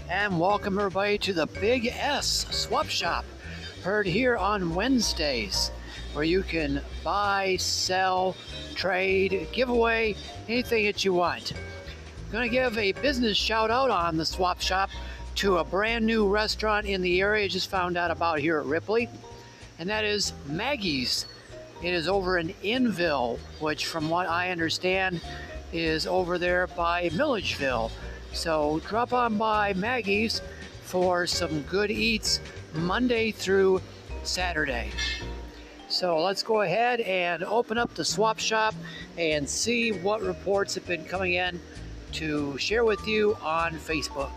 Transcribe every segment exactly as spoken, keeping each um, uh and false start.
And welcome everybody to the Big S Swap Shop, heard here on Wednesdays, where you can buy, sell, trade, give away anything that you want. I'm going to give a business shout out on the Swap Shop to a brand new restaurant in the area I just found out about here at Ripley, and that is Maggie's. It is over in Innville, which from what I understand is over there by Milledgeville. So drop on by Maggie's for some good eats Monday through Saturday. So let's go ahead and open up the Swap Shop and see what reports have been coming in to share with you on Facebook.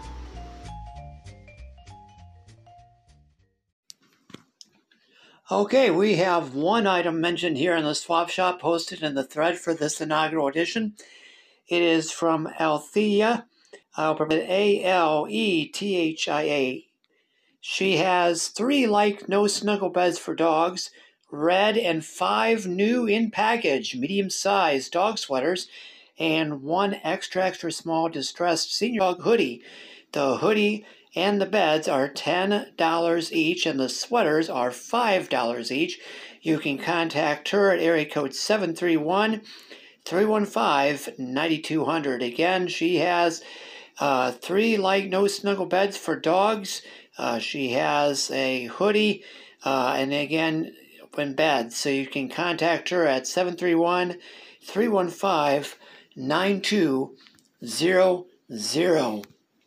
Okay, we have one item mentioned here in the Swap Shop posted in the thread for this inaugural edition. It is from Althea, uh, A L E T H I A. She has three like no snuggle beds for dogs, red, and five new in package medium-sized dog sweaters, and one extra extra small distressed senior dog hoodie. The hoodie and the beds are ten dollars each, and the sweaters are five dollars each. You can contact her at area code seven three one, three one five, nine two zero zero. Again, she has uh, three like no snuggle beds for dogs. Uh, she has a hoodie, uh, and again, in beds. So you can contact her at seven three one, three one five, nine two zero zero.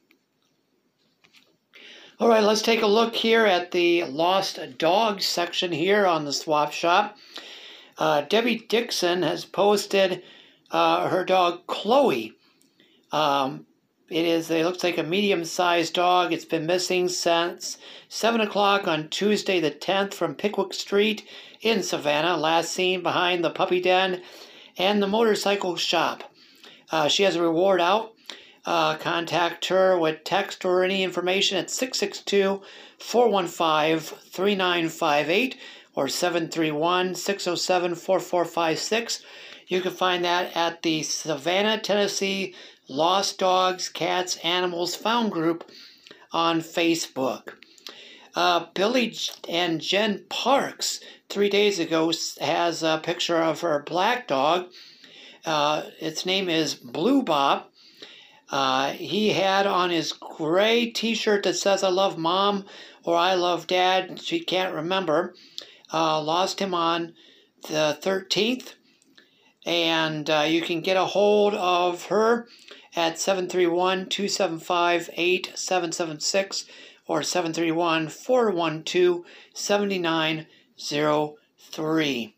All right, let's take a look here at the lost dogs section here on the Swap Shop. Uh, Debbie Dixon has posted uh, her dog Chloe. Um, it is, it looks like a medium-sized dog. It's been missing since seven o'clock on Tuesday the tenth from Pickwick Street in Savannah. Last seen behind the puppy den and the motorcycle shop. Uh, she has a reward out. Uh, contact her with text or any information at six six two, four one five, three nine five eight or seven three one, six oh seven, four four five six. You can find that at the Savannah, Tennessee Lost Dogs, Cats, Animals Found group on Facebook. Uh, Billy and Jen Parks, three days ago, has a picture of her black dog. Uh, its name is Blue Bob. Uh, he had on his gray t-shirt that says, I love mom or I love dad. She can't remember. Uh, lost him on the thirteenth. And uh, you can get a hold of her at seven three one, two seven five, eight seven seven six or seven three one, four one two, seven nine zero three.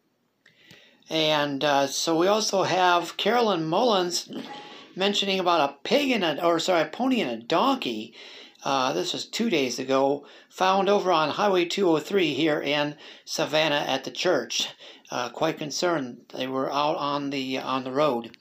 And uh, so we also have Carolyn Mullins mentioning about a pig and a, or sorry, a pony and a donkey. Uh, this was two days ago, found over on Highway two oh three here in Savannah at the church. Uh, quite concerned they were out on the on the road.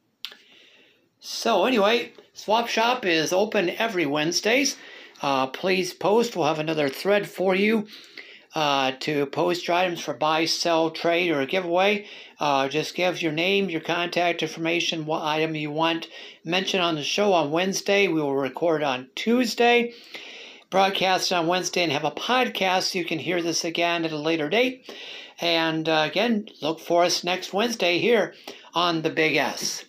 So anyway, Swap Shop is open every Wednesdays. Uh, please post. We'll have another thread for you uh, to post your items for buy, sell, trade, or a giveaway. Uh, just give your name, your contact information, what item you want mentioned on the show on Wednesday. We will record on Tuesday, broadcast on Wednesday, and have a podcast so you can hear this again at a later date. And uh, again, look for us next Wednesday here on the Big S.